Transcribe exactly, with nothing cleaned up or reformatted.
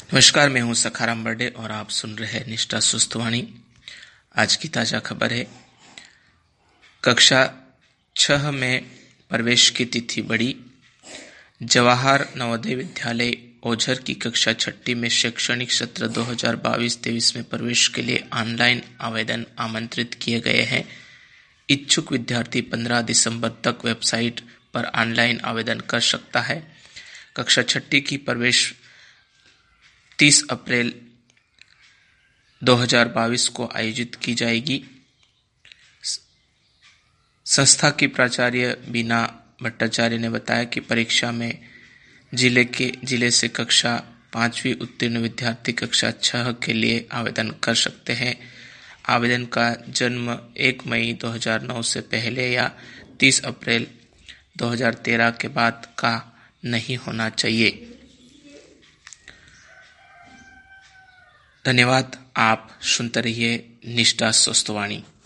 नमस्कार, मैं हूं सखाराम बर्डे और आप सुन रहे हैं निष्ठा स्वस्थवाणी। आज की ताज़ा खबर है, कक्षा छह में प्रवेश की तिथि बढ़ी। जवाहर नवोदय विद्यालय ओझर की कक्षा छठी में शैक्षणिक सत्र दो हज़ार बाईस तेईस में प्रवेश के लिए ऑनलाइन आवेदन आमंत्रित किए गए हैं। इच्छुक विद्यार्थी पंद्रह दिसंबर तक वेबसाइट पर ऑनलाइन आवेदन कर सकता है। कक्षा छठी की प्रवेश तीस अप्रैल दो हज़ार बाईस को आयोजित की जाएगी। संस्था की प्राचार्य बीना भट्टाचार्य ने बताया कि परीक्षा में जिले के जिले से कक्षा पांचवी उत्तीर्ण विद्यार्थी कक्षा छह के लिए आवेदन कर सकते हैं। आवेदन का जन्म एक मई दो हज़ार नौ से पहले या तीस अप्रैल दो हज़ार तेरह के बाद का नहीं होना चाहिए। धन्यवाद। आप सुनते रहिए निष्ठा स्वस्थवाणी।